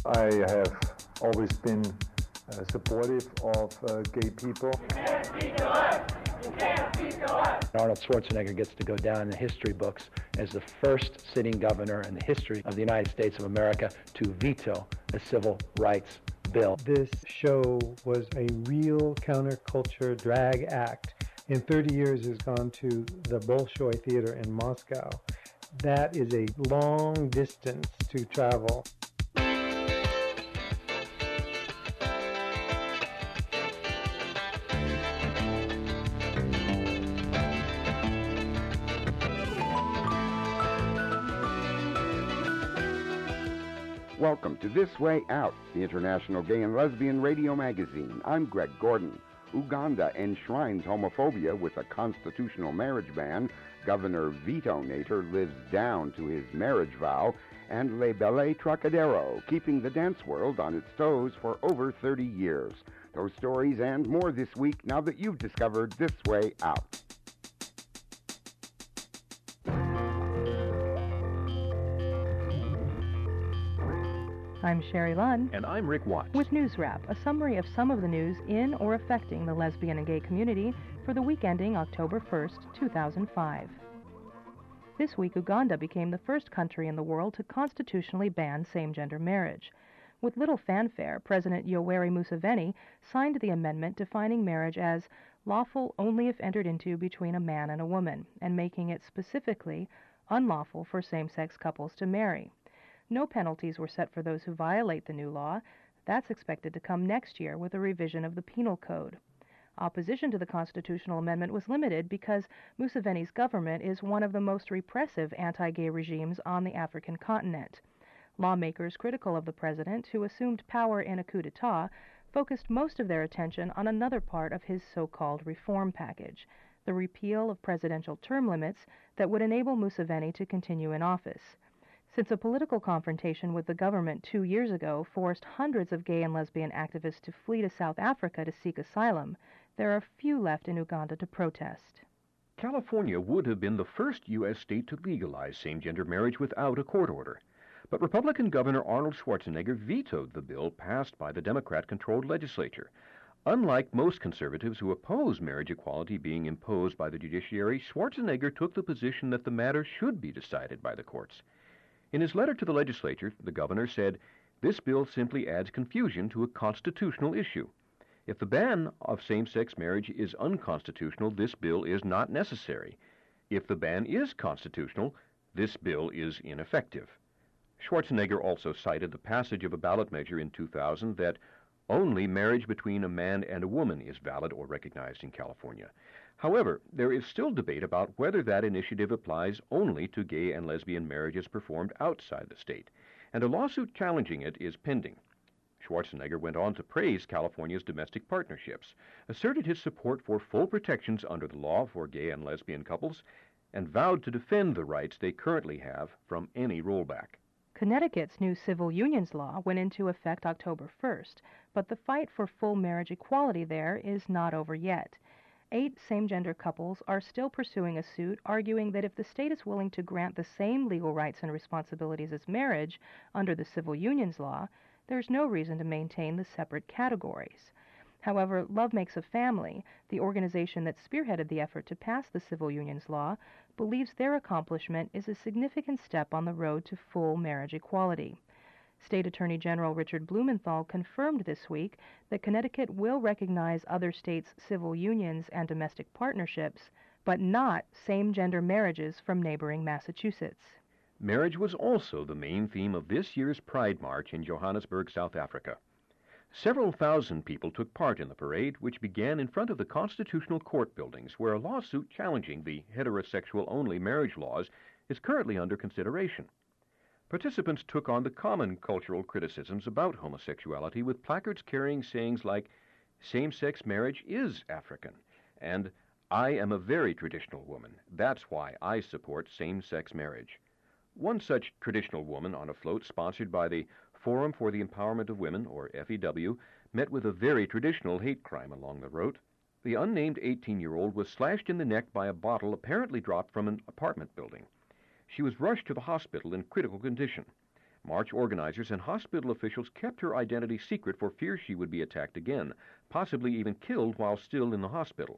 I have always been supportive of gay people. Arnold Schwarzenegger gets to go down in the history books as the first sitting governor in the history of the United States of America to veto a civil rights bill. This show was a real counterculture drag act. In 30 years has gone to the Bolshoi Theater in Moscow. That is a long distance to travel. Welcome to This Way Out, the International Gay and Lesbian Radio Magazine. I'm Greg Gordon. Uganda enshrines homophobia with a constitutional marriage ban. Governor Vito Nator lives down to his marriage vow. And Le Ballet Trocadero, keeping the dance world on its toes for over 30 years. Those stories and more this week now that you've discovered This Way Out. I'm Sherry Lunn. And I'm Rick Watts. With News Wrap, a summary of some of the news in or affecting the lesbian and gay community for the week ending October 1st, 2005. This week, Uganda became the first country in the world to constitutionally ban same-gender marriage. With little fanfare, President Yoweri Museveni signed the amendment defining marriage as lawful only if entered into between a man and a woman, and making it specifically unlawful for same-sex couples to marry. No penalties were set for those who violate the new law. That's expected to come next year with a revision of the Penal Code. Opposition to the constitutional amendment was limited because Museveni's government is one of the most repressive anti-gay regimes on the African continent. Lawmakers critical of the president, who assumed power in a coup d'etat, focused most of their attention on another part of his so-called reform package, the repeal of presidential term limits that would enable Museveni to continue in office. Since a political confrontation with the government 2 years ago forced hundreds of gay and lesbian activists to flee to South Africa to seek asylum, there are few left in Uganda to protest. California would have been the first U.S. state to legalize same-gender marriage without a court order. But Republican Governor Arnold Schwarzenegger vetoed the bill passed by the Democrat-controlled legislature. Unlike most conservatives who oppose marriage equality being imposed by the judiciary, Schwarzenegger took the position that the matter should be decided by the courts. In his letter to the legislature, the governor said, "This bill simply adds confusion to a constitutional issue. If the ban of same-sex marriage is unconstitutional, this bill is not necessary. If the ban is constitutional, this bill is ineffective." Schwarzenegger also cited the passage of a ballot measure in 2000 that only marriage between a man and a woman is valid or recognized in California. However, there is still debate about whether that initiative applies only to gay and lesbian marriages performed outside the state, and a lawsuit challenging it is pending. Schwarzenegger went on to praise California's domestic partnerships, asserted his support for full protections under the law for gay and lesbian couples, and vowed to defend the rights they currently have from any rollback. Connecticut's new civil unions law went into effect October 1st, but the fight for full marriage equality there is not over yet. 8 same-gender couples are still pursuing a suit arguing that if the state is willing to grant the same legal rights and responsibilities as marriage under the civil unions law, there's no reason to maintain the separate categories. However, Love Makes a Family, the organization that spearheaded the effort to pass the civil unions law, believes their accomplishment is a significant step on the road to full marriage equality. State Attorney General Richard Blumenthal confirmed this week that Connecticut will recognize other states' civil unions and domestic partnerships, but not same-gender marriages from neighboring Massachusetts. Marriage was also the main theme of this year's Pride March in Johannesburg, South Africa. Several thousand people took part in the parade, which began in front of the Constitutional Court buildings, where a lawsuit challenging the heterosexual-only marriage laws is currently under consideration. Participants took on the common cultural criticisms about homosexuality with placards carrying sayings like, "Same-sex marriage is African," and "I am a very traditional woman. That's why I support same-sex marriage." One such traditional woman on a float sponsored by the Forum for the Empowerment of Women, or FEW, met with a very traditional hate crime along the route. The unnamed 18-year-old was slashed in the neck by a bottle apparently dropped from an apartment building. She was rushed to the hospital in critical condition. March organizers and hospital officials kept her identity secret for fear she would be attacked again, possibly even killed while still in the hospital.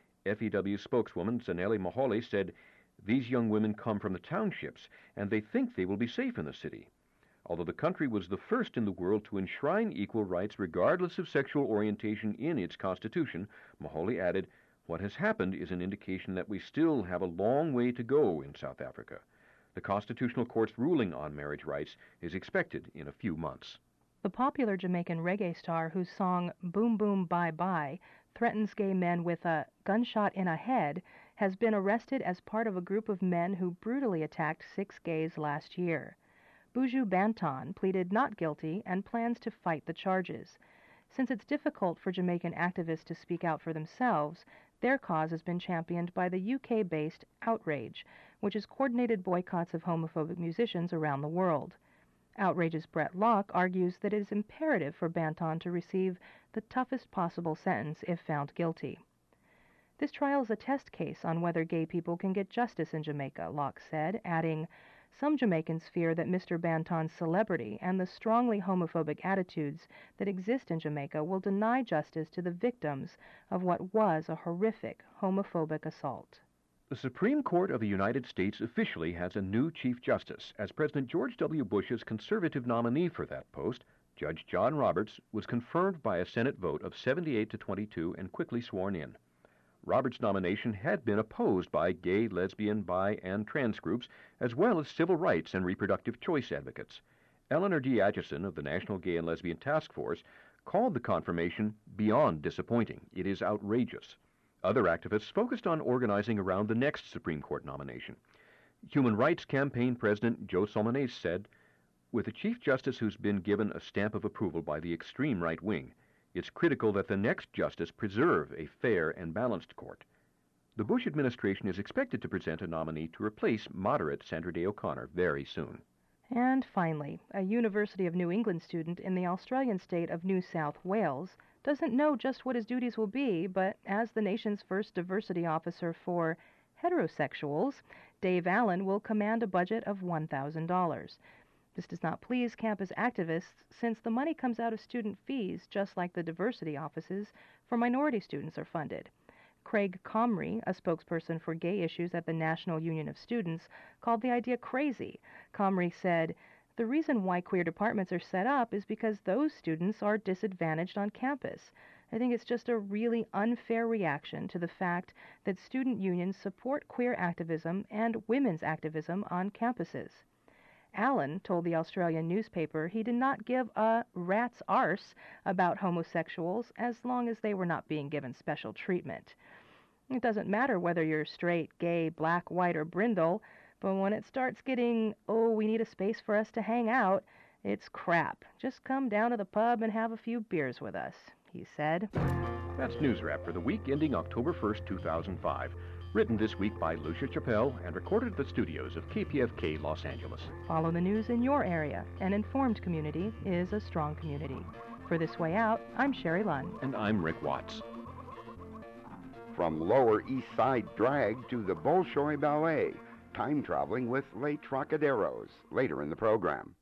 FEW spokeswoman Zanele Mahole said, "These young women come from the townships, and they think they will be safe in the city." Although the country was the first in the world to enshrine equal rights regardless of sexual orientation in its constitution, Mahole added, "What has happened is an indication that we still have a long way to go in South Africa." The Constitutional Court's ruling on marriage rights is expected in a few months. The popular Jamaican reggae star whose song Boom Boom Bye Bye threatens gay men with a gunshot in a head has been arrested as part of a group of men who brutally attacked 6 gays last year. Buju Banton pleaded not guilty and plans to fight the charges. Since it's difficult for Jamaican activists to speak out for themselves, their cause has been championed by the UK-based Outrage, which has coordinated boycotts of homophobic musicians around the world. Outrage's Brett Locke argues that it is imperative for Banton to receive the toughest possible sentence if found guilty. This trial is a test case on whether gay people can get justice in Jamaica, Locke said, adding, "Some Jamaicans fear that Mr. Banton's celebrity and the strongly homophobic attitudes that exist in Jamaica will deny justice to the victims of what was a horrific homophobic assault." The Supreme Court of the United States officially has a new Chief Justice, as President George W. Bush's conservative nominee for that post, Judge John Roberts, was confirmed by a Senate vote of 78 to 22 and quickly sworn in. Roberts' nomination had been opposed by gay, lesbian, bi, and trans groups, as well as civil rights and reproductive choice advocates. Eleanor D. Atchison of the National Gay and Lesbian Task Force called the confirmation beyond disappointing. It is outrageous. Other activists focused on organizing around the next Supreme Court nomination. Human Rights Campaign President Joe Solmonase said, "With a Chief Justice who's been given a stamp of approval by the extreme right wing, it's critical that the next justice preserve a fair and balanced court." The Bush administration is expected to present a nominee to replace moderate Sandra Day O'Connor very soon. And finally, a University of New England student in the Australian state of New South Wales doesn't know just what his duties will be, but as the nation's first diversity officer for heterosexuals, Dave Allen will command a budget of $1,000. This does not please campus activists since the money comes out of student fees, just like the diversity offices for minority students are funded. Craig Comrie, a spokesperson for gay issues at the National Union of Students, called the idea crazy. Comrie said, "The reason why queer departments are set up is because those students are disadvantaged on campus. I think it's just a really unfair reaction to the fact that student unions support queer activism and women's activism on campuses." Allen told the Australian newspaper he did not give a rat's arse about homosexuals as long as they were not being given special treatment. It doesn't matter whether you're straight, gay, black, white, or brindle, but when it starts getting, "Oh, we need a space for us to hang out," it's crap. Just come down to the pub and have a few beers with us, he said. That's News Wrap for the week ending October 1st, 2005. Written this week by Lucia Chappelle and recorded at the studios of KPFK Los Angeles. Follow the news in your area. An informed community is a strong community. For This Way Out, I'm Sherry Lunn. And I'm Rick Watts. From Lower East Side drag to the Bolshoi Ballet, time traveling with Les Trocaderos, later in the program.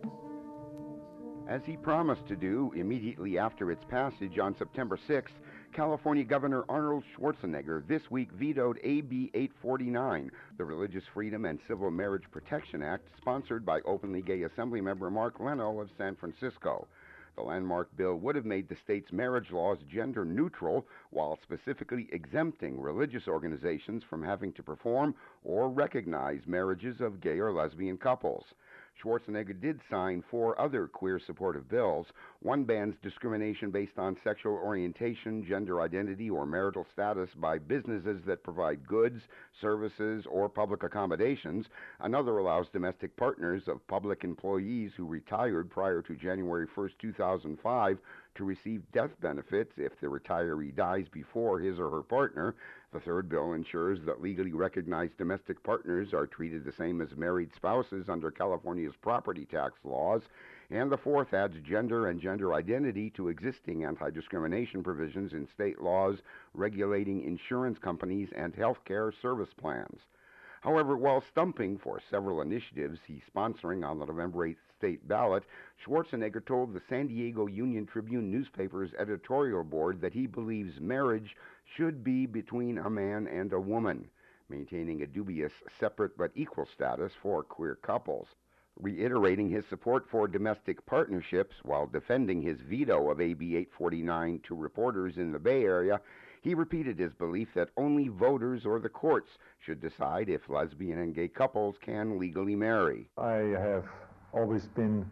As he promised to do immediately after its passage on September 6th, California Governor Arnold Schwarzenegger this week vetoed AB 849, the Religious Freedom and Civil Marriage Protection Act, sponsored by openly gay Assemblymember Mark Leno of San Francisco. The landmark bill would have made the state's marriage laws gender neutral while specifically exempting religious organizations from having to perform or recognize marriages of gay or lesbian couples. Schwarzenegger did sign 4 other queer-supportive bills. One bans discrimination based on sexual orientation, gender identity, or marital status by businesses that provide goods, services, or public accommodations. Another allows domestic partners of public employees who retired prior to January 1st, 2005 to receive death benefits if the retiree dies before his or her partner. The third bill ensures that legally recognized domestic partners are treated the same as married spouses under California's property tax laws. And the fourth adds gender and gender identity to existing anti-discrimination provisions in state laws regulating insurance companies and health care service plans. However, while stumping for several initiatives he's sponsoring on the November 8th state ballot, Schwarzenegger told the San Diego Union Tribune newspaper's editorial board that he believes marriage should be between a man and a woman, maintaining a dubious separate but equal status for queer couples. Reiterating his support for domestic partnerships while defending his veto of AB 849 to reporters in the Bay Area, he repeated his belief that only voters or the courts should decide if lesbian and gay couples can legally marry. I have always been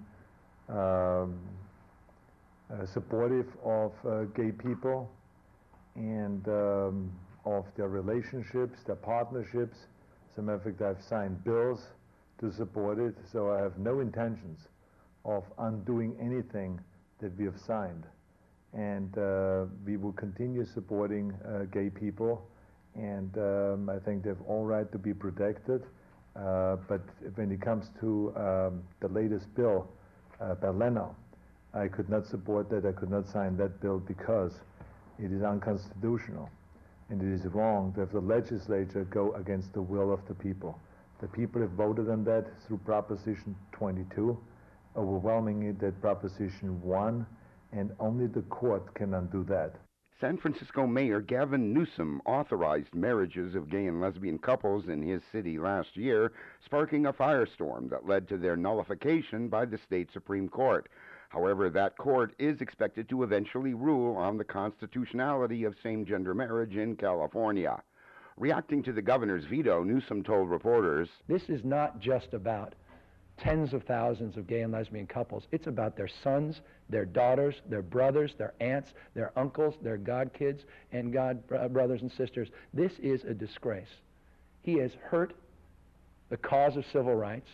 supportive of gay people and of their relationships, their partnerships. As a matter of fact, I've signed bills to support it, so I have no intentions of undoing anything that we have signed. And we will continue supporting gay people, and I think they have all right to be protected. But when it comes to the latest bill by Leno, I could not support that. I could not sign that bill because it is unconstitutional, and it is wrong to have the legislature go against the will of the people. The people have voted on that through Proposition 22. Overwhelmingly, that Proposition won, and only the court can undo that. San Francisco Mayor Gavin Newsom authorized marriages of gay and lesbian couples in his city last year, sparking a firestorm that led to their nullification by the state Supreme Court. However, that court is expected to eventually rule on the constitutionality of same-gender marriage in California. Reacting to the governor's veto, Newsom told reporters, "This is not just about tens of thousands of gay and lesbian couples. It's about their sons, their daughters, their brothers, their aunts, their uncles, their godkids, and brothers and sisters. This is a disgrace. He has hurt the cause of civil rights.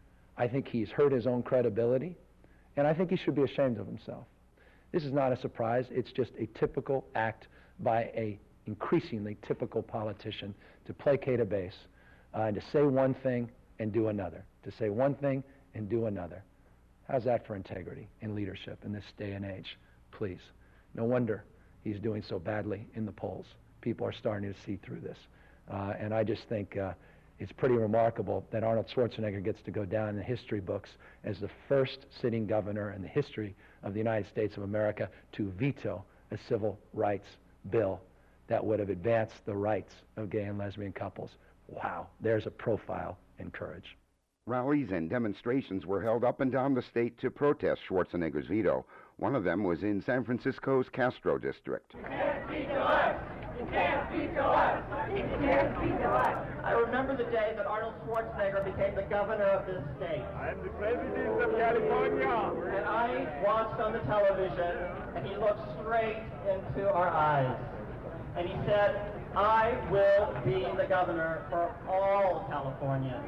I think he's hurt his own credibility, and I think he should be ashamed of himself. This is not a surprise. It's just a typical act by a increasingly typical politician to placate a base, and to say one thing and do another, to say one thing and do another. How's that for integrity in leadership in this day and age? Please. No wonder he's doing so badly in the polls. People are starting to see through this. And I just think it's pretty remarkable that Arnold Schwarzenegger gets to go down in the history books as the first sitting governor in the history of the United States of America to veto a civil rights bill that would have advanced the rights of gay and lesbian couples. Wow, there's a profile in courage. Rallies and demonstrations were held up and down the state to protest Schwarzenegger's veto. One of them was in San Francisco's Castro district. You can't veto us! You can't veto us! You can't veto us! I remember the day that Arnold Schwarzenegger became the governor of this state. I am the president of California. And I watched on the television, and he looked straight into our eyes. And he said, I will be the governor for all Californians.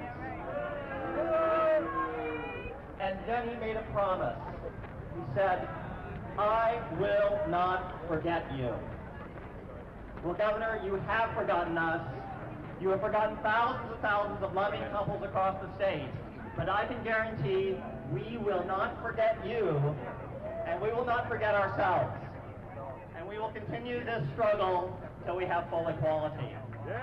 And then he made a promise. He said, I will not forget you. Well, Governor, you have forgotten us. You have forgotten thousands of loving couples across the state. But I can guarantee we will not forget you, and we will not forget ourselves. And we will continue this struggle till we have full equality.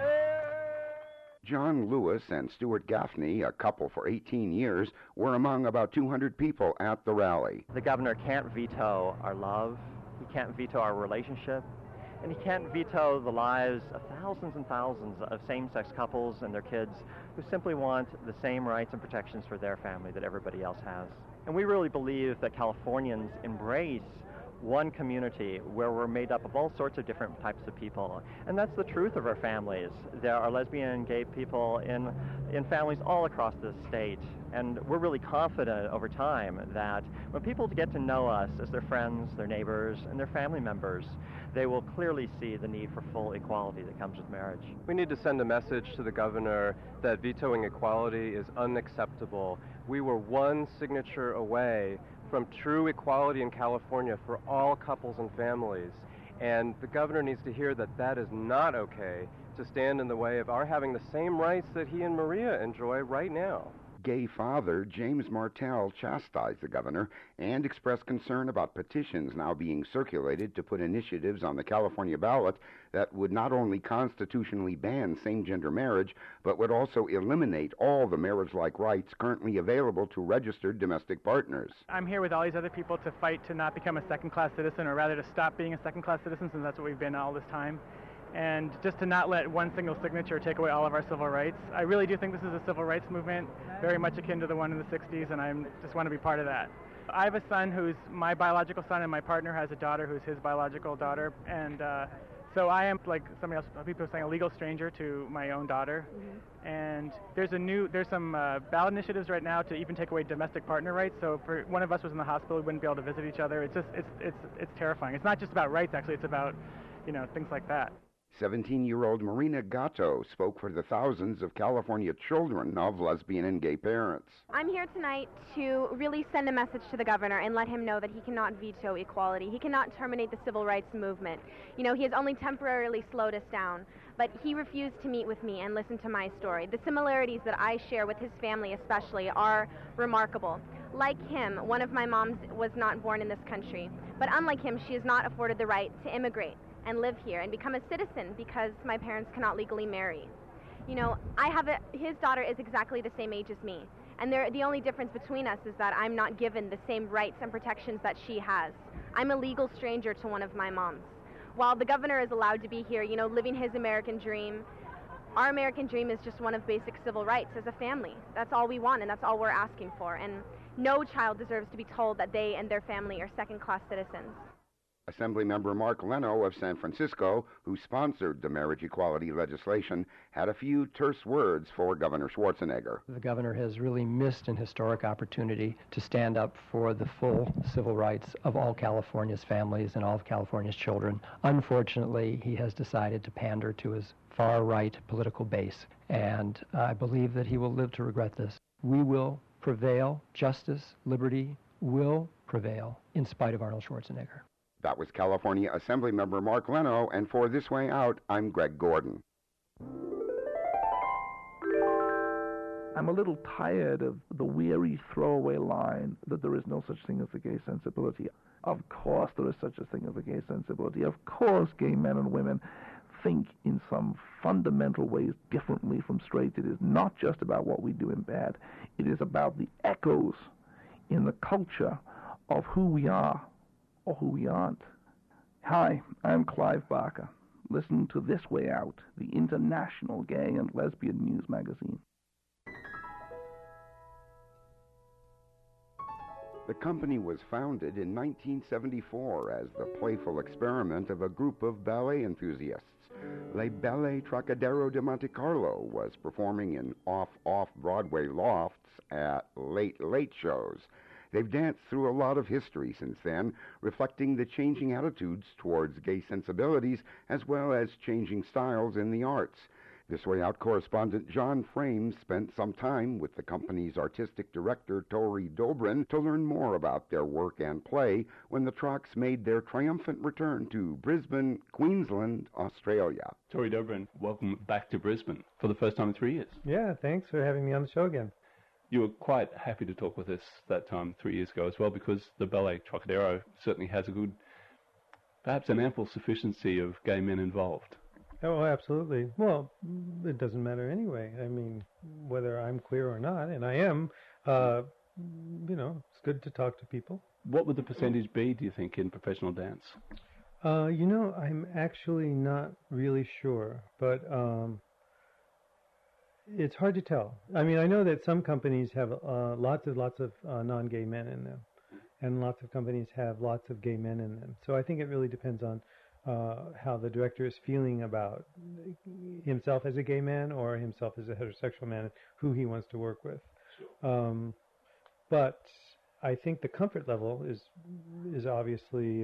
John Lewis and Stuart Gaffney, a couple for 18 years, were among about 200 people at the rally. The governor can't veto our love, he can't veto our relationship, and he can't veto the lives of thousands and thousands of same-sex couples and their kids who simply want the same rights and protections for their family that everybody else has. And we really believe that Californians embrace one community where we're made up of all sorts of different types of people. And that's the truth of our families. There are lesbian and gay people in families all across the state. And we're really confident over time that when people get to know us as their friends, their neighbors, and their family members, they will clearly see the need for full equality that comes with marriage. We need to send a message to the governor that vetoing equality is unacceptable. We were one signature away from true equality in California for all couples and families. And the governor needs to hear that that is not okay to stand in the way of our having the same rights that he and Maria enjoy right now. Gay father James Martell chastised the governor and expressed concern about petitions now being circulated to put initiatives on the California ballot that would not only constitutionally ban same-gender marriage, but would also eliminate all the marriage-like rights currently available to registered domestic partners. I'm here with all these other people to fight to not become a second-class citizen, or rather to stop being a second-class citizen, since that's what we've been all this time. And just to not let one single signature take away all of our civil rights. I really do think this is a civil rights movement, very much akin to the one in the 60s, and I just want to be part of that. I have a son who's my biological son, and my partner has a daughter who's his biological daughter, and so I am, like somebody else, people are saying, a legal stranger to my own daughter. Mm-hmm. And there's some ballot initiatives right now to even take away domestic partner rights. So if one of us was in the hospital, we wouldn't be able to visit each other. It's terrifying. It's not just about rights, actually. It's about, things like that. 17-year-old Marina Gatto spoke for the thousands of California children of lesbian and gay parents. I'm here tonight to really send a message to the governor and let him know that he cannot veto equality. He cannot terminate the civil rights movement. He has only temporarily slowed us down, but he refused to meet with me and listen to my story. The similarities that I share with his family especially are remarkable. Like him, one of my moms was not born in this country, but unlike him, she is not afforded the right to immigrate and live here and become a citizen because my parents cannot legally marry. His daughter is exactly the same age as me, and the only difference between us is that I'm not given the same rights and protections that she has. I'm a legal stranger to one of my moms. While the governor is allowed to be here, living his American dream, our American dream is just one of basic civil rights as a family. That's all we want, and that's all we're asking for, and no child deserves to be told that they and their family are second-class citizens. Assemblymember Mark Leno of San Francisco, who sponsored the marriage equality legislation, had a few terse words for Governor Schwarzenegger. The governor has really missed an historic opportunity to stand up for the full civil rights of all California's families and all of California's children. Unfortunately, he has decided to pander to his far-right political base, and I believe that he will live to regret this. We will prevail. Justice, liberty will prevail in spite of Arnold Schwarzenegger. That was California Assemblymember Mark Leno, and for This Way Out, I'm Greg Gordon. I'm a little tired of the weary throwaway line that there is no such thing as a gay sensibility. Of course there is such a thing as a gay sensibility. Of course gay men and women think in some fundamental ways differently from straight. It is not just about what we do in bed. It is about the echoes in the culture of who we are or who we aren't. Hi, I'm Clive Barker. Listen to This Way Out, the international gay and lesbian news magazine. The company was founded in 1974 as the playful experiment of a group of ballet enthusiasts. Le Ballet Trocadero de Monte Carlo was performing in off-Broadway lofts at late shows. They've danced through a lot of history since then, reflecting the changing attitudes towards gay sensibilities as well as changing styles in the arts. This Way Out correspondent John Frames spent some time with the company's artistic director, Tori Dobrin, to learn more about their work and play when the Trocs made their triumphant return to Brisbane, Queensland, Australia. Tori Dobrin, welcome back to Brisbane for the first time in 3 years. Yeah, thanks for having me on the show again. You were quite happy to talk with us that time 3 years ago as well, because the Ballet Trocadero certainly has a good, perhaps an ample sufficiency of gay men involved. Oh, absolutely. Well, it doesn't matter anyway. I mean, whether I'm queer or not, and I am, it's good to talk to people. What would the percentage be, do you think, in professional dance? I'm actually not really sure, but it's hard to tell. I mean, I know that some companies have lots of non-gay men in them, and lots of companies have lots of gay men in them. So I think it really depends on how the director is feeling about himself as a gay man or himself as a heterosexual man, who he wants to work with. But I think the comfort level is obviously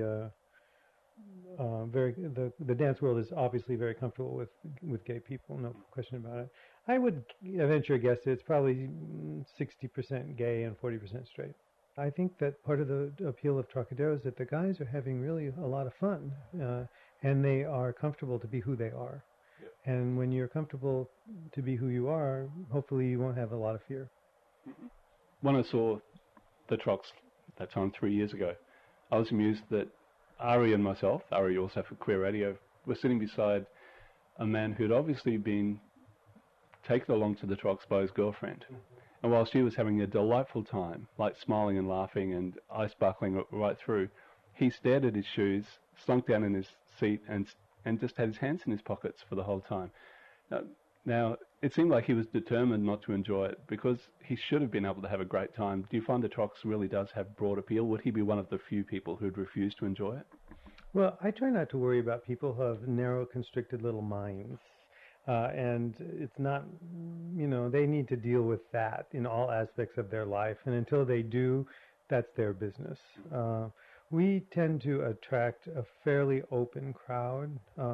the dance world is obviously very comfortable with gay people, no question about it. I would venture a guess that it's probably 60% gay and 40% straight. I think that part of the appeal of Trocadero is that the guys are having really a lot of fun, and they are comfortable to be who they are. Yeah. And when you're comfortable to be who you are, hopefully you won't have a lot of fear. When I saw the Trox that time 3 years ago, I was amused that Ari and myself, Ari also for Queer Radio, were sitting beside a man who'd obviously been taken along to the Trox by his girlfriend. And while she was having a delightful time, like smiling and laughing and ice buckling right through, he stared at his shoes, slunk down in his seat, and just had his hands in his pockets for the whole time. Now, it seemed like he was determined not to enjoy it because he should have been able to have a great time. Do you find the Trox really does have broad appeal? Would he be one of the few people who'd refuse to enjoy it? Well, I try not to worry about people who have narrow, constricted little minds. And it's not, they need to deal with that in all aspects of their life. And until they do, that's their business. We tend to attract a fairly open crowd.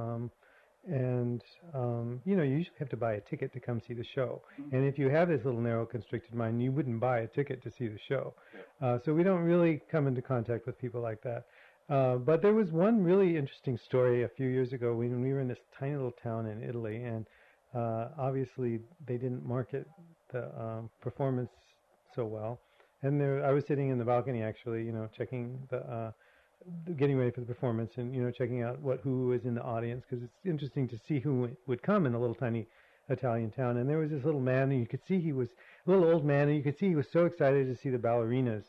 You usually have to buy a ticket to come see the show. And if you have this little narrow, constricted mind, you wouldn't buy a ticket to see the show. So we don't really come into contact with people like that. But there was one really interesting story a few years ago when we were in this tiny little town in Italy, and obviously they didn't market the performance so well. And I was sitting in the balcony actually, checking getting ready for the performance and, checking out who was in the audience, because it's interesting to see who would come in a little tiny Italian town. And there was this little man, and you could see he was a little old man, and you could see he was so excited to see the ballerinas,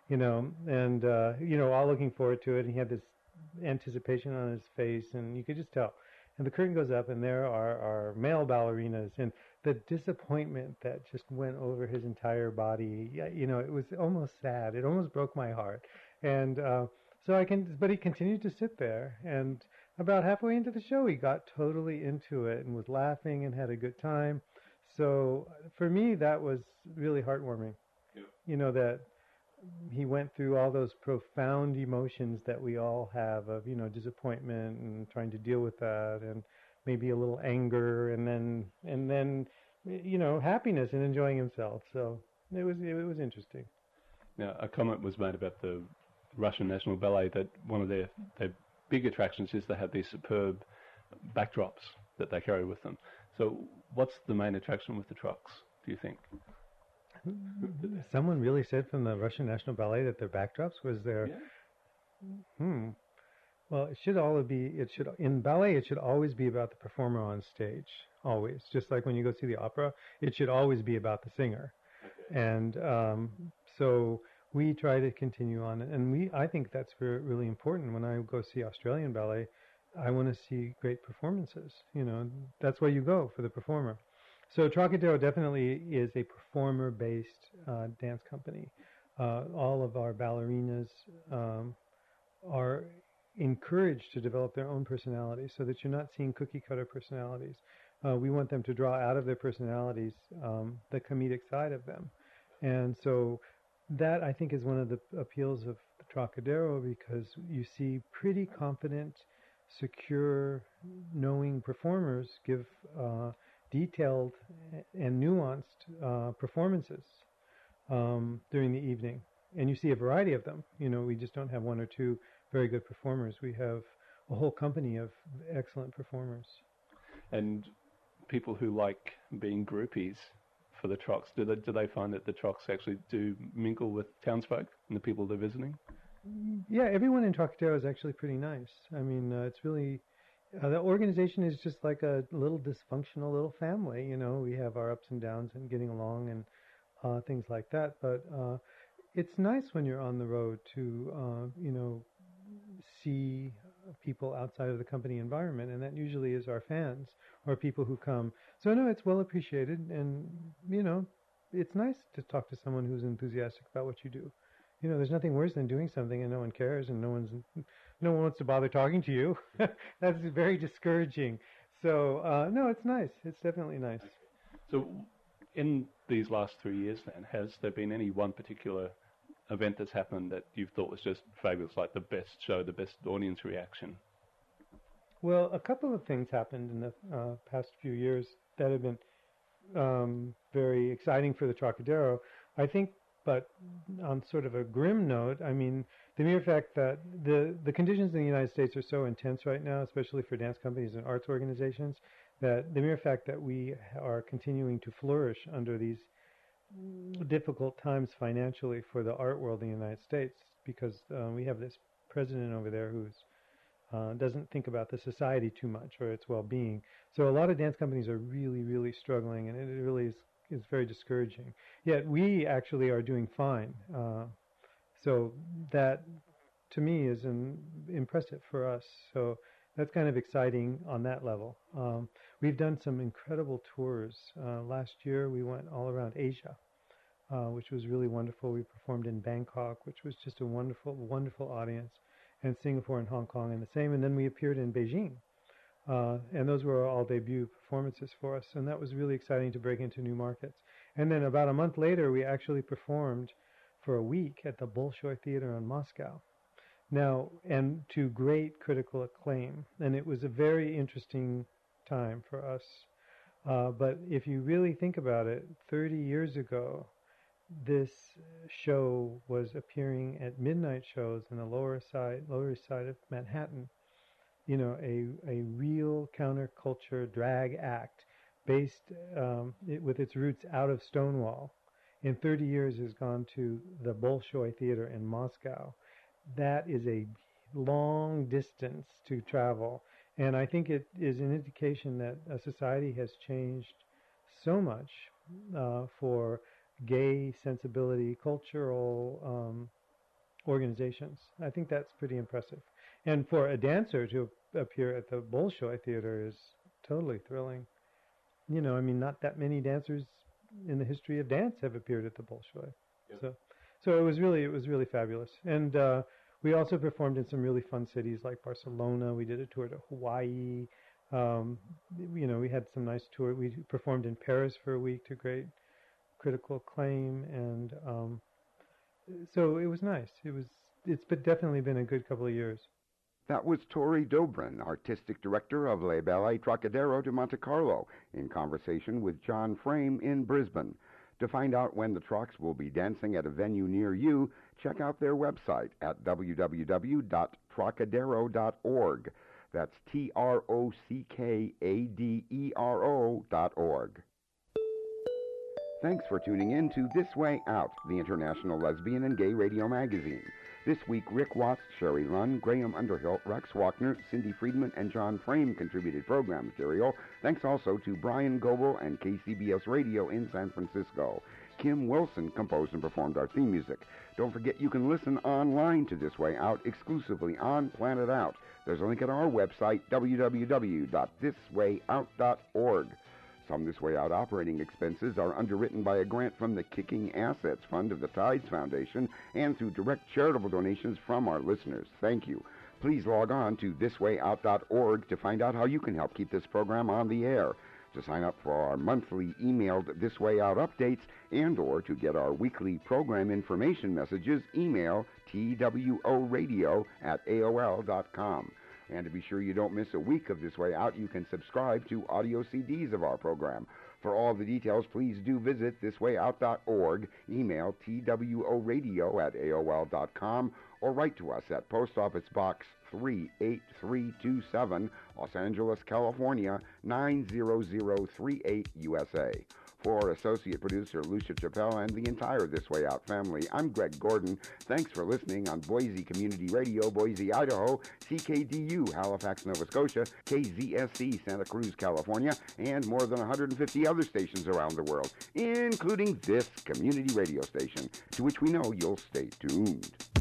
all looking forward to it. And he had this anticipation on his face, and you could just tell. And the curtain goes up, and there are male ballerinas, and the disappointment that just went over his entire body, it was almost sad. It almost broke my heart. And but he continued to sit there, and about halfway into the show, he got totally into it and was laughing and had a good time. So for me, that was really heartwarming. Yeah. That he went through all those profound emotions that we all have of, disappointment and trying to deal with that, and maybe a little anger, and then happiness and enjoying himself. So it was interesting. Now, a comment was made about the Russian National Ballet that one of their big attractions is they have these superb backdrops that they carry with them. So what's the main attraction with the Trox, do you think? Someone really said from the Russian National Ballet that their backdrops was their... Yeah. Well, in ballet, it should always be about the performer on stage. Always. Just like when you go see the opera, it should always be about the singer. Okay. And so we try to continue on it. And I think that's really important. When I go see Australian ballet, I want to see great performances. That's where you go, for the performer. So Trocadero definitely is a performer-based dance company. All of our ballerinas are encouraged to develop their own personalities, so that you're not seeing cookie-cutter personalities. We want them to draw out of their personalities the comedic side of them. And so that, I think, is one of the appeals of the Trocadero, because you see pretty confident, secure, knowing performers give detailed and nuanced performances during the evening. And you see a variety of them. We just don't have one or two very good performers. We have a whole company of excellent performers. And people who like being groupies for the Trox, do they find that the Trox actually do mingle with townsfolk and the people they're visiting? Yeah, everyone in Trocadero is actually pretty nice. I mean, it's really... the organization is just like a little dysfunctional little family. We have our ups and downs and getting along and things like that. But it's nice when you're on the road to, see people outside of the company environment. And that usually is our fans or people who come. So, no, it's well appreciated. And, it's nice to talk to someone who's enthusiastic about what you do. There's nothing worse than doing something and no one cares and no one wants to bother talking to you. That's very discouraging. So, no, it's nice. It's definitely nice. So, in these last 3 years then, has there been any one particular event that's happened that you've thought was just fabulous, like the best show, the best audience reaction? Well, a couple of things happened in the past few years that have been very exciting for the Trocadero, I think. But on sort of a grim note, I mean, the mere fact that the conditions in the United States are so intense right now, especially for dance companies and arts organizations, that the mere fact that we are continuing to flourish under these difficult times financially for the art world in the United States because we have this president over there who's doesn't think about the society too much or its well-being. So a lot of dance companies are really, really struggling, and it really is very discouraging. Yet we actually are doing fine. So that, to me, is impressive for us. So that's kind of exciting on that level. We've done some incredible tours. Last year we went all around Asia, which was really wonderful. We performed in Bangkok, which was just a wonderful, wonderful audience, and Singapore and Hong Kong and the same. And then we appeared in Beijing. And those were all debut performances for us. And that was really exciting to break into new markets. And then about a month later, we actually performed for a week at the Bolshoi Theater in Moscow. Now, and to great critical acclaim. And it was a very interesting time for us. But if you really think about it, 30 years ago, this show was appearing at midnight shows in the Lower East Side of Manhattan. You know, a real counterculture drag act based with its roots out of Stonewall. In 30 years has gone to the Bolshoi Theater in Moscow. That is a long distance to travel. And I think it is an indication that a society has changed so much for gay sensibility, cultural organizations. I think that's pretty impressive. And for a dancer to appear at the Bolshoi Theater is totally thrilling. You know, I mean, not that many dancers in the history of dance have appeared at the Bolshoi. Yep. So it was really fabulous. And we also performed in some really fun cities like Barcelona. We did a tour to Hawaii. You know, we had some nice tour. We performed in Paris for a week to great critical acclaim, and so it was nice. It's definitely been a good couple of years. That was Tori Dobrin, Artistic Director of Le Ballet Trocadero de Monte Carlo, in conversation with John Frame in Brisbane. To find out when the Trocs will be dancing at a venue near you, check out their website at www.trocadero.org. That's TROCKADERO.org. Thanks for tuning in to This Way Out, the International Lesbian and Gay Radio Magazine. This week, Rick Watts, Sherry Lunn, Graham Underhill, Rex Wachner, Cindy Friedman, and John Frame contributed program material. Thanks also to Brian Goebel and KCBS Radio in San Francisco. Kim Wilson composed and performed our theme music. Don't forget you can listen online to This Way Out exclusively on Planet Out. There's a link at our website, www.thiswayout.org. Some This Way Out operating expenses are underwritten by a grant from the Kicking Assets Fund of the Tides Foundation and through direct charitable donations from our listeners. Thank you. Please log on to thiswayout.org to find out how you can help keep this program on the air. To sign up for our monthly emailed This Way Out updates and or to get our weekly program information messages, email tworadio@aol.com. And to be sure you don't miss a week of This Way Out, you can subscribe to audio CDs of our program. For all the details, please do visit thiswayout.org, email tworadio@aol.com, or write to us at Post Office Box 38327, Los Angeles, California, 90038, USA. For Associate Producer Lucia Chappelle and the entire This Way Out family, I'm Greg Gordon. Thanks for listening on Boise Community Radio, Boise, Idaho, CKDU, Halifax, Nova Scotia, KZSC, Santa Cruz, California, and more than 150 other stations around the world, including this community radio station, to which we know you'll stay tuned.